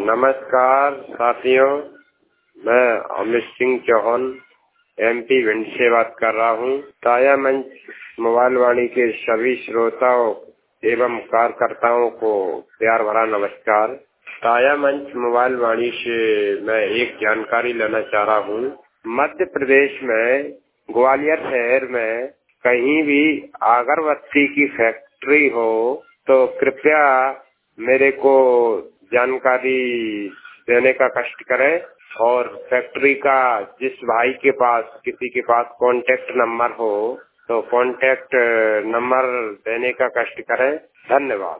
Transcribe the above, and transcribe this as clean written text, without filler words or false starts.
नमस्कार साथियों, मैं अमित सिंह चौहान MP भिंड से बात कर रहा हूँ। ताया मंच मोबाइल वाणी के सभी श्रोताओं एवं कार्यकर्ताओं को प्यार भरा नमस्कार। ताया मंच मोबाइल वाणी से मैं एक जानकारी लेना चाह रहा हूँ। मध्य प्रदेश में ग्वालियर शहर में कहीं भी अगरबत्ती की फैक्ट्री हो तो कृपया मेरे को जानकारी देने का कष्ट करें और फैक्ट्री का जिस भाई के पास किसी के पास कांटेक्ट नंबर हो तो कांटेक्ट नंबर देने का कष्ट करें। धन्यवाद।